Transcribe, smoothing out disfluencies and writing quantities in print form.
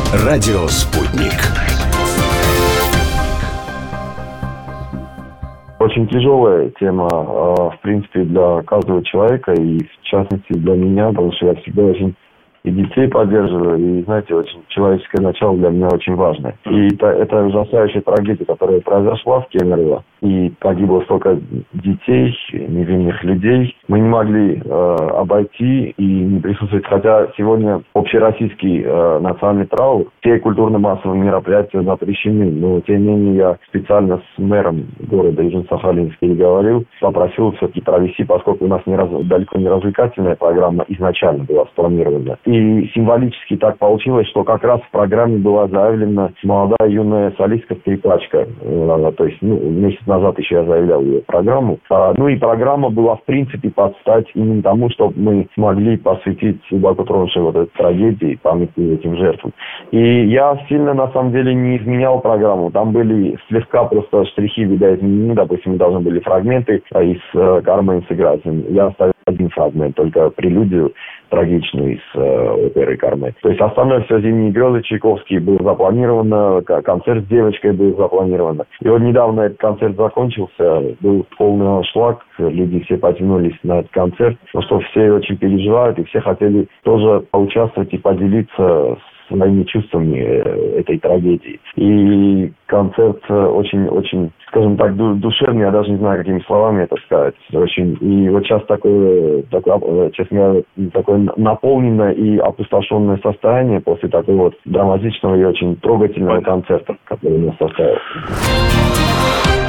Радио «Спутник». Очень тяжелая тема, в принципе, для каждого человека, и в частности для меня, потому что я всегда очень и детей поддерживаю, и, знаете, очень человеческое начало для меня очень важно. И это ужасающая трагедия, которая произошла в Кемерово, и погибло столько детей, невинных людей. Мы не могли обойти и не присутствовать, хотя сегодня общероссийский национальный траур, все культурно-массовые мероприятия запрещены, но тем не менее я специально с мэром города Южно-Сахалинск переговорил, попросил все-таки провести, поскольку у нас далеко не развлекательная программа изначально была спланирована. И символически так получилось, что как раз в программе была заявлена молодая юная солистка-скрипачка. То есть, месяц назад еще я заявлял ее программу. И программа была, в принципе, под стать именно тому, чтобы мы смогли посвятить глубоко тронувшей вот этой трагедии, памяти этим жертвам. И я сильно, на самом деле, не изменял программу. Там были слегка просто штрихи, видать, изменены. Допустим, мы должны были фрагменты из «Кармен» сыграть. Я оставил один фрагмент, только прелюдию трагичную из оперы «Кармен». То есть остальное все «Зимние грезы» Чайковский был запланировано, концерт с девочкой был запланировано. И вот недавно этот концерт закончился, был полный аншлаг, люди все потянулись на этот концерт, потому что все очень переживают, и все хотели тоже поучаствовать и поделиться своими чувствами этой трагедии. И концерт очень, скажем так, душевный, я даже не знаю, какими словами это сказать. И вот сейчас такое, честно говоря, такое наполненное и опустошенное состояние после такого вот драматичного и очень трогательного концерта, который у нас состоялся.